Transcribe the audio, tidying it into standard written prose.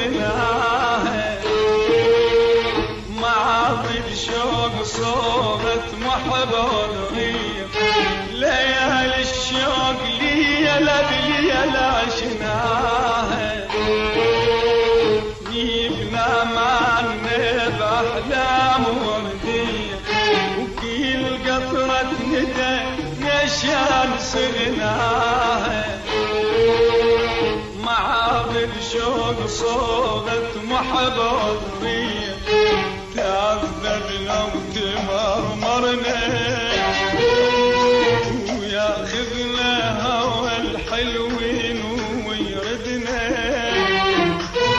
صرناها معاطي الشوق صورة محبة وضغير ليالي الشوق ليلة بليلة عشناها جيبنا معنا بأحلام وردية وكل قطرة ندى نشان صرناها معاطي الشوق صورة محبة وضغير تعذبنا وتمرمرنا وياخذنا هوى الحلو